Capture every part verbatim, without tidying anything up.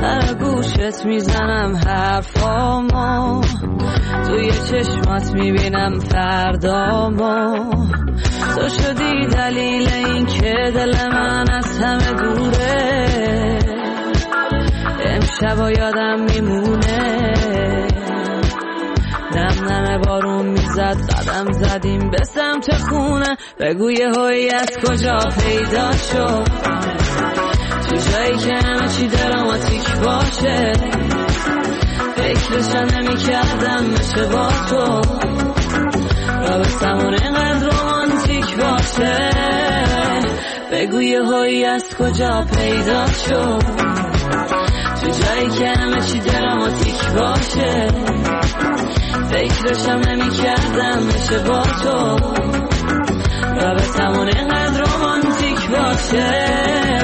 در گوشت میزنم حرفامو، توی چشمات میبینم فردامو. تو شدی دلیل این که دل من از همه دوره، امشبا یادم میمونه. نم نم بارون میزد، قدم زدیم به سمت خونه. بگو یه هایی از کجا پیدا شد، تو جایی که همه چی دراماتیک باشه. فکرشم نمی کردم بشه با تو، رابطمون اینقدر رومانتیک باشه. بگو یه هایی از کجا پیدا شد، تو جایی که همه چی دراماتیک باشه. فکرشم نمی کردم بشه با تو، رابطمون اینقدر رومانتیک باشه.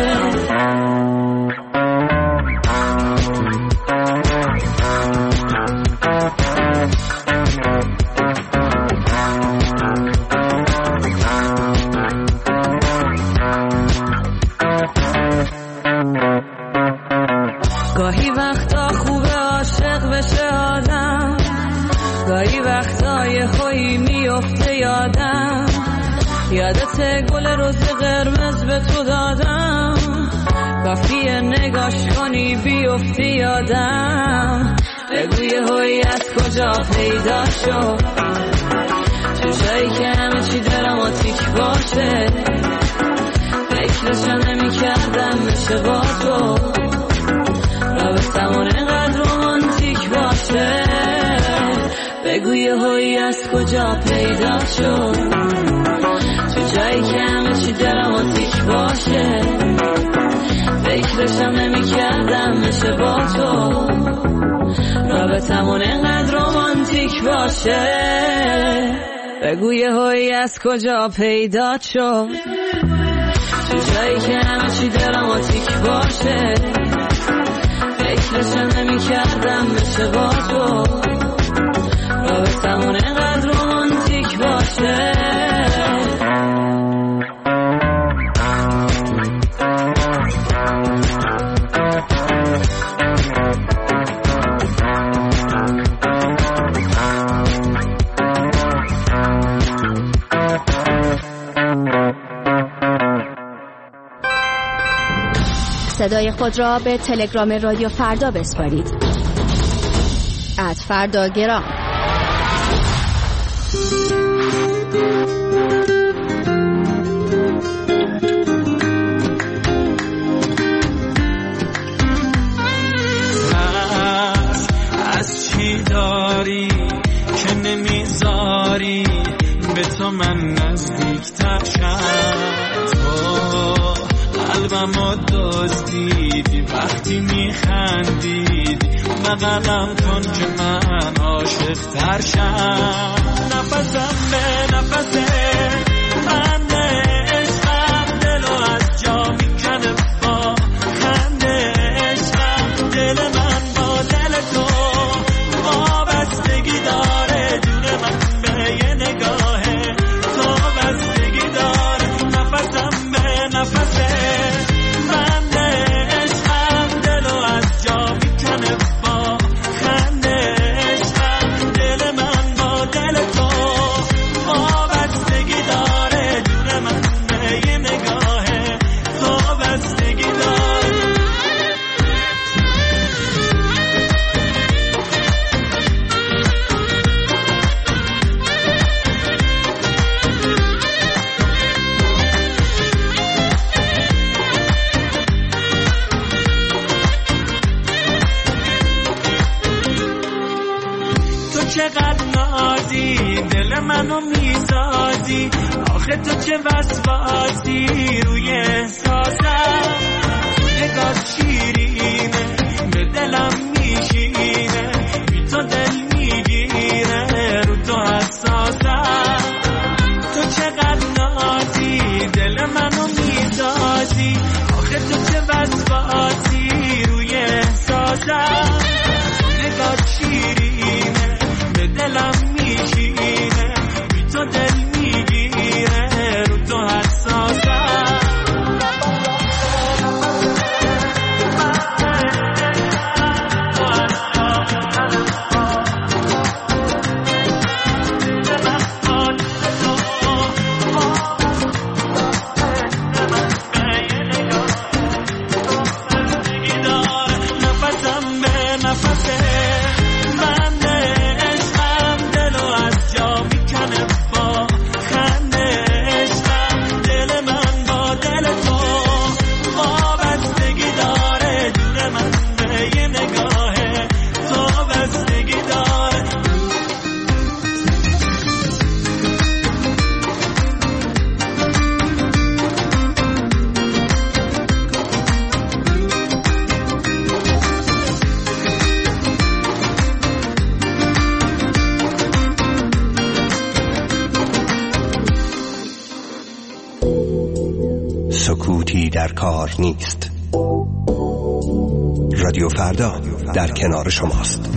گاهی وقتا خوبه عاشق بشه آدم، گاهی وقتا یه خویی میفته یادم. یادت گل روز قرمز به تو دادم، کافیه نگاش کنی بیفتی یادم. بگو یه هایی از کجا پیدا شد، تو جایی که همه چی دراماتیک باشه. فکرشم نمی کردم بشه با تو، رابطمون اینقدر رومانتیک باشه. بگو یه هایی از کجا پیدا شد، تو جایی که همه چی دراماتیک باشه. فکرشم نمی کردم بشه با تو، رابطمون اینقدر رومانتیک باشه. بگو یه هایی از کجا پیدا شد، تو جایی که همه چی دراماتیک باشه. فکرشم نمی کردم بشه با تو، رابطمون اینقدر رومانتیک باشه. صدای خود را به تلگرام رادیو فردا بسپارید. ات فردا گرام. از چی داری که نمیذاری به تو من نزدیکتر شم؟ قلبمو دزدیدی وقتی میخندیدی، بغلم کن که من عاشق تر شم. نفسم به نفسه خنده عشقم، دلو از جا میکنه با خنده عشقم. دل من با دل تو وابستگی داره، جون من به یه نگاهه تو بستگی داره. نفسم به نفسه منو میسازی، آخه تو چه وسواسی روی احساسم. نگاه شیرینه به دلم میشینه، بی تو دل میگیره رو تو حساسم. تو چقدر نازی دل منو میسازی، آخه تو چه وسواسی روی احساسم. نگاه شیرینه به دلم میشینه، تو دل میگیره رو تو حساسم. در کار نیست. رادیو فردا در کنار شماست.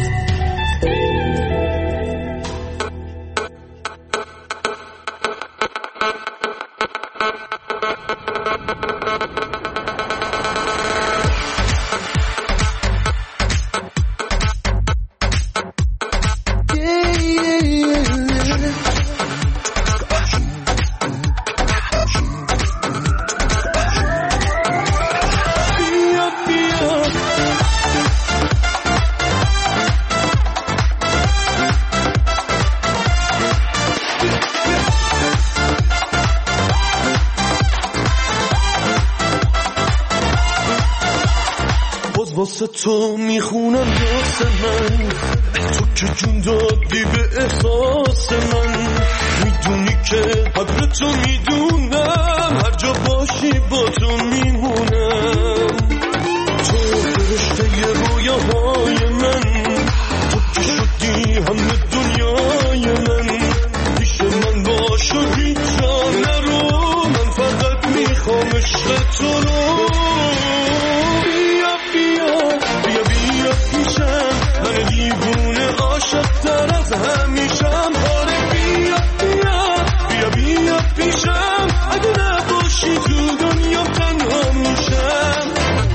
واسه تو میخونم یاس من، تو که جون دادی به احساس من. میدونی که قدر تو میدونم، هر جا باشی با تو میمونم. تو فرشته رویاهای من، تو که شدی همه دنیای من. پیش من باش و هیچ جا نرو، من فقط میخوام عشق تو رو. من دیوونه عاشق تر از همیشم. آره بیا بیا بیا بیا پیشم، اگه نباشی تو دنیا تنها میشم.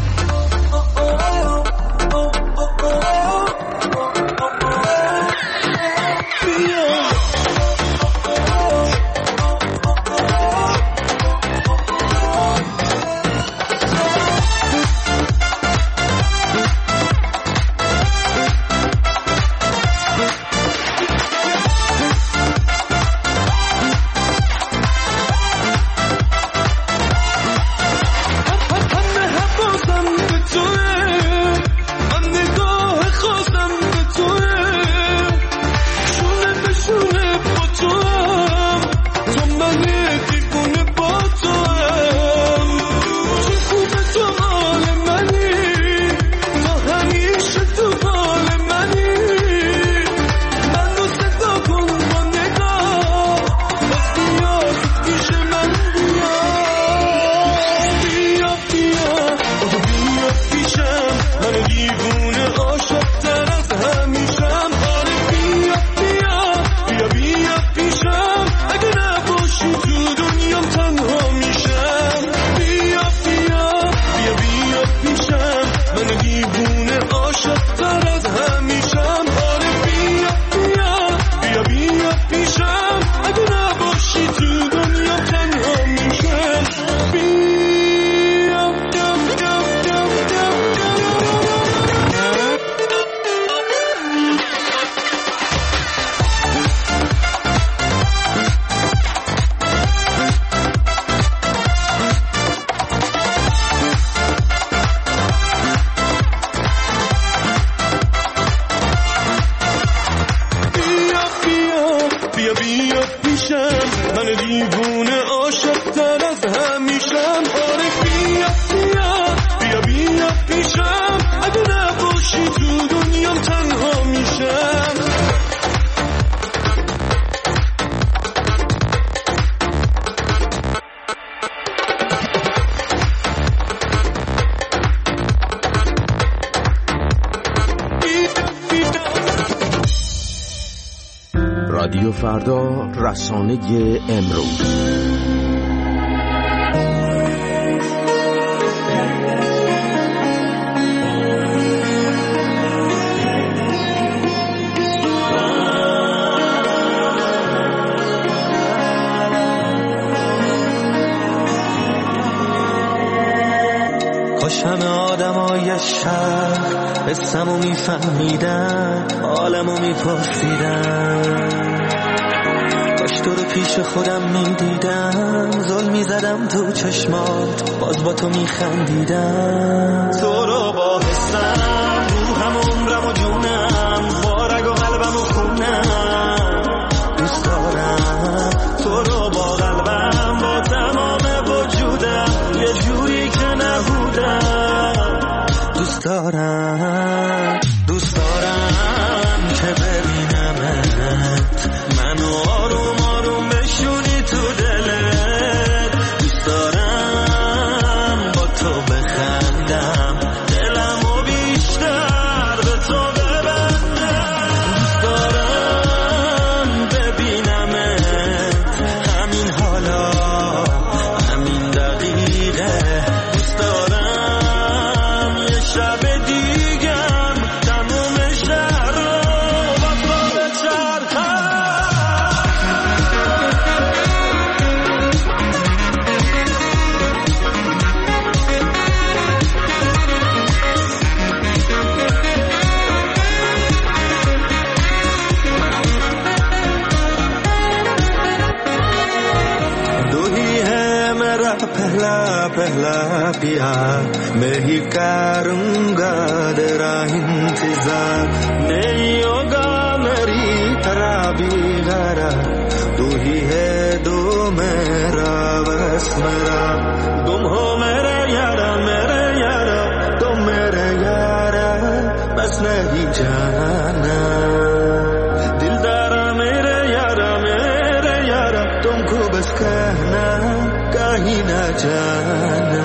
رادیو فردا، رسانه امروز. کاش همه آدمای شهر اسمو میفهمیدن، حالمو میپرسیدن. کاش تو رو پیش خودم میدیدم، ظلم میزدم تو چشمات، باز با تو میخندیدم. تو رو با حسم، روحم و عمرم و جونم، با رگ و قلبم و خونم دوست دارم. تو رو با قلبم، با تمام وجودم، یه جوری که نبودم دوست دارم. دوست دارم که ببینمت، منو آروم آروم بشونی تو دلت. دوست دارم करूंगा तेरा इंतजार नहीं होगा मेरी तरह भी गरा तू ही है दो मेरा बस मेरा तुम हो मेरे यारा मेरे यारा तुम मेरे यारा बस नहीं जाना दिलदारा मेरे यारा मेरे यारा तुमको बस कहना कहीं ना जाना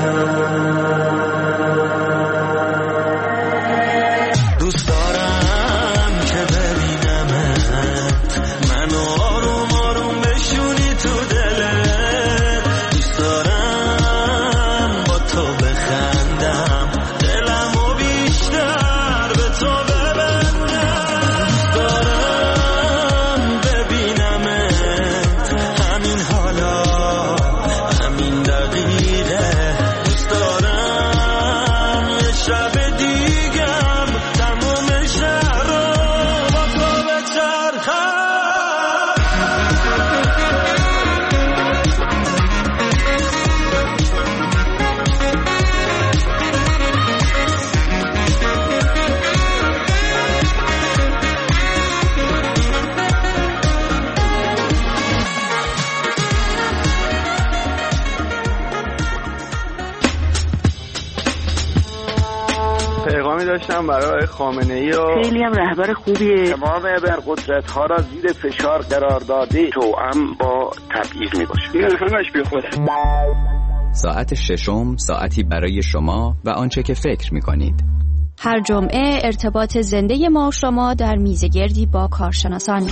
داشتم برای خامنه‌ای و خیلی هم رهبر خوبیه. تمام ابرقدرت ها را زیر فشار قرار داده توأم با تبعیض میباشه. این همش بی خوده. ساعت ششم ساعتی برای شما و آنچه که فکر میکنید. هر جمعه ارتباط زنده ما و شما در میزگردی با کارشناسان.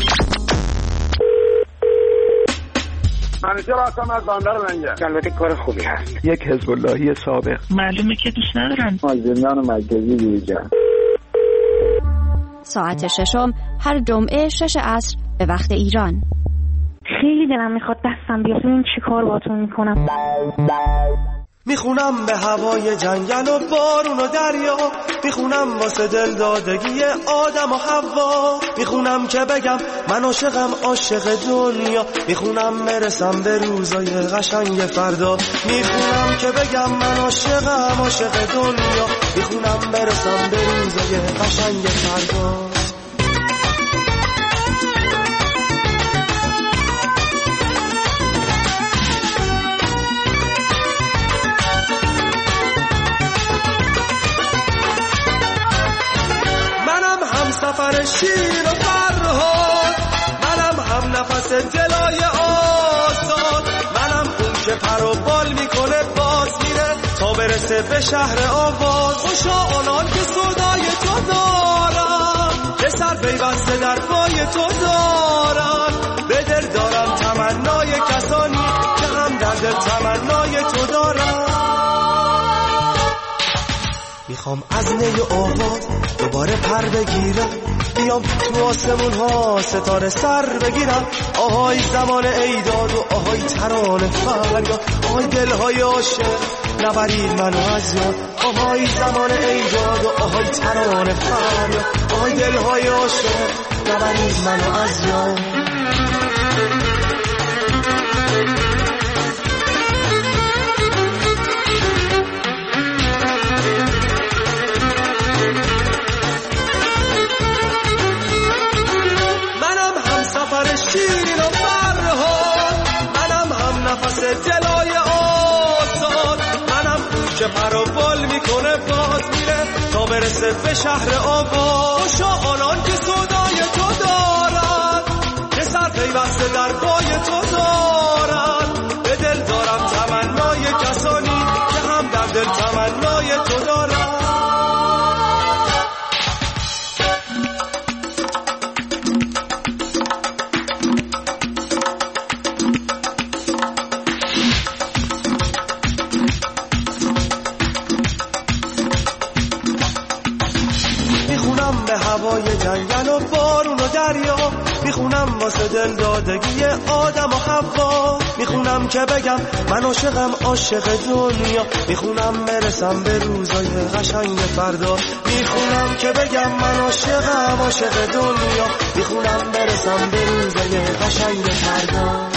منیجر هستم از بندر منجر. البته کار خوبی هست. یک حزب اللهی سابق. معلومه که دوست ندارن. مازندران مرکزی دیجا. ساعت ششم هر جمعه شش عصر به وقت ایران. خیلی دلم میخواد دستم بیاد این چی کار باتون میکنم. میخونم به هوای جنگل و بارون و دریا میخونم واسه دل دادگی آدم و حوا میخونم که بگم من عاشقم عاشق دنیا میخونم برسم به روزای قشنگ فردا میخونم که بگم من عاشقم عاشق دنیا میخونم برسم به روزای قشنگ فردا سفر شیر و فرهاد منم هم نفس دلای آزاد منم اون که پر و بال میکنه باز میره تا برسه به شهر آواز خوشا آنان که صدای تو دارم به سر پیوسته در پای تو دارم به دل دارم تمنای کسانی که هم در دل تمنای تو دارم میخوام از نی آواز دوباره پر بگیرم بیام تو آسمون ها ستاره سر بگیرم آهای زمان ایداد و آهای ترانه فریاد آهای دلهای عاشق نبرید منو از یاد آهای زمان ایداد و آهای ترانه فریاد آهای دلهای عاشق نبرید منو از یاد شیر و فرهاد منم هم نفس دلای آزاد منم که پر و بال میکنه باز میره تا برسه به شهر آواز خوشا آنان که صدای تو دارن که سر پیوسته در پای تو دارن به دل دارم تمنای کسانی که هم در دل تمنای تو دارن هوای جنگل و بارون و دریا میخونم واسه دل دادگی آدم و حوا میخونم که بگم من عاشقم عاشق دنیا میخونم برسم به روزای قشنگ فردا میخونم که بگم من عاشقم عاشق دنیا میخونم برسم به روزای قشنگ فردا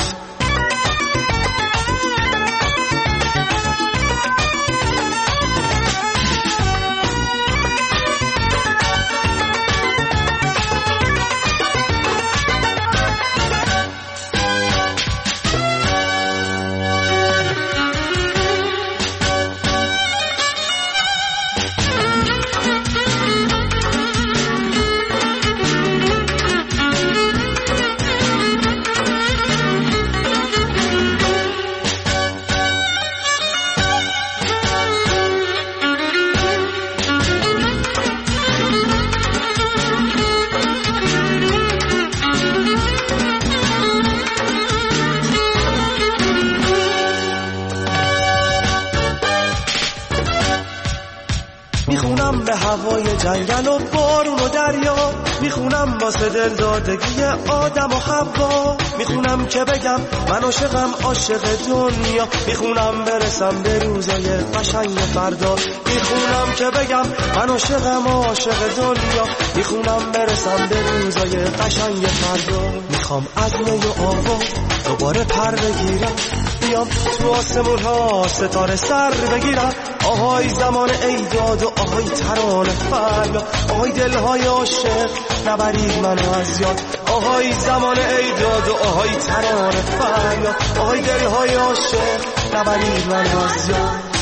میخونم به هوای جنگل و بارون و دریا، میخونم واسه دل دادگی آدم و حوا، میخونم که بگم من عاشقم عاشق دنیا، میخونم برسم به روزای قشنگ فردا، میخونم که بگم من عاشقم عاشق دنیا، میخونم برسم به روزای قشنگ فردا. میخوام از می و آوا دوباره پر بگیرم، بیام تو آسمون ها ستاره سر بگیرم، آهای زمان ایداد و آهای ترانه فریاد، آهای دلهای عاشق نبرید منو از یاد، آهای زمان ایداد و آهای ترانه فریاد، آهای دلهای عاشق نبرید منو از یاد.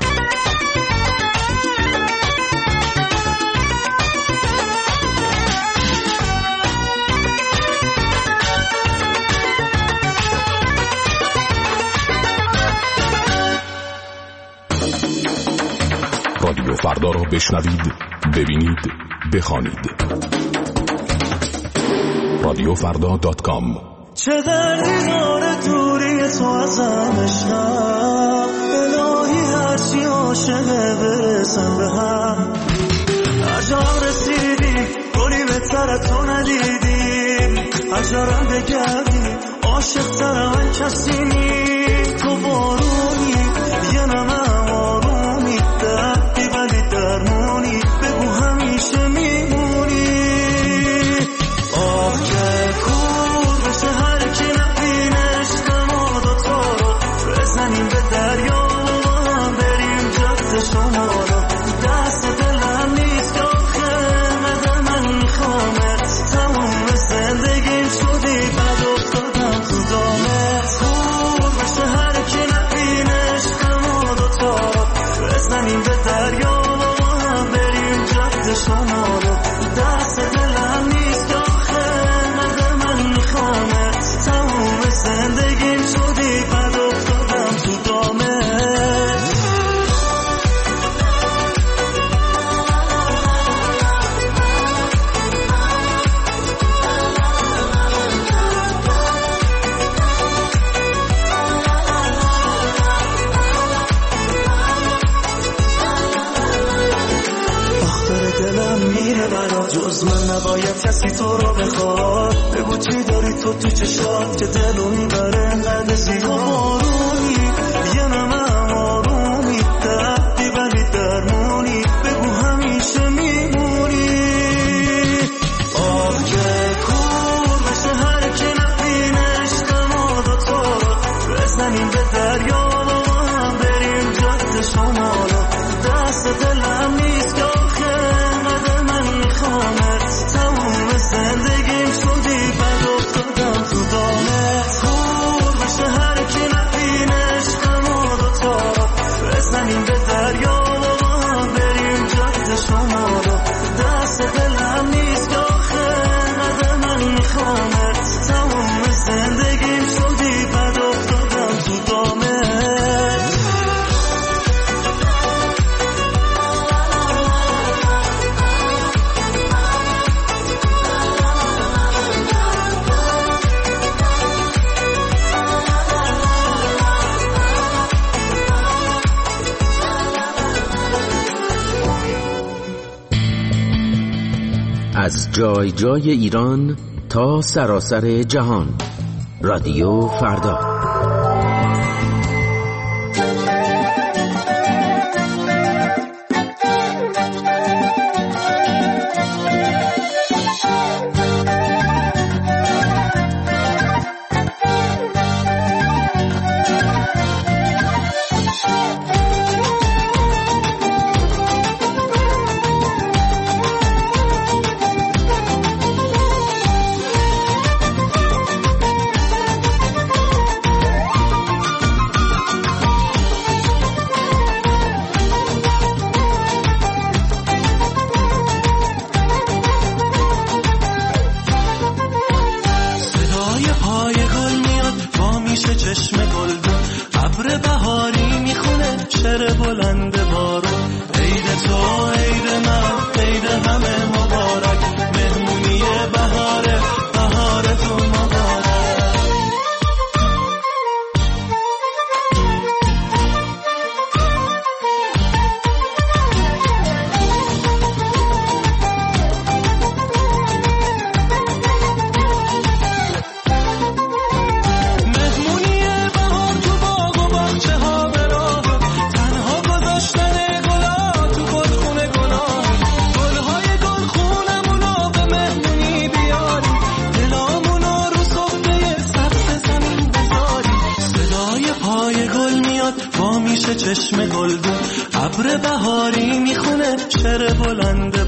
رادیو فردا را بشنوید، ببینید، بخوانید. رادیو فردا دات کام. چقدر دیدار دوری تو ازم عشقم، الهی هرچی عاشقه برسم به هم، هر جا رسیدی گلی بهتر تو ندیدیم، هر جارم بگردی عاشق تر من کسی نی، تو بارونی یه نمم آرومی دردی ولی درمونی، بگو همیشه میمونی. آه که کور بشه هر کی نبینه عشقم دوتا رو، بزنیم به دریا و هم بریم جفت شما رو، دست دلم نیست آخه قدر من میخوامت، تموم زندگیم شدی بد افتادم تو دامت. کور بشه هر کی نبینه عشقم دوتا رو، بزنیم به دریا و هم بریم جفت شما رو، دست دلم نیست آخه قدر من میخوامت، تموم زندگیم شدی بد افتادم تو دامت. دلم میره برات، جز من نباید کسی تو رو بخواد، بگو چی داری تو تو چشات که دلو میبره انقدر زیاد. بارونی یه نمم آرومی دردی ولی درمونی، بگو همیشه میمونی. آه که کور بشه هر کی نبینه عشقم دوتا رو، بزنیم به دریا و هم بریم جاده شمالو، دست دلم نیست آخه قدر من میخوامت، تموم زندگیم شدی بد افتادم تو دامت. کور بشه هر کی نبینه عشقم دوتا رو، بزنیم به دریا و هم بریم جاده شمالو، دست دلم نیست آخه قدر من میخوامت، تموم زندگیم شدی بد افتادم تو دامت. از جای جای ایران تا سراسر جهان، رادیو فردا. چشم گلدون ابر بهاری میخونه شعر بلند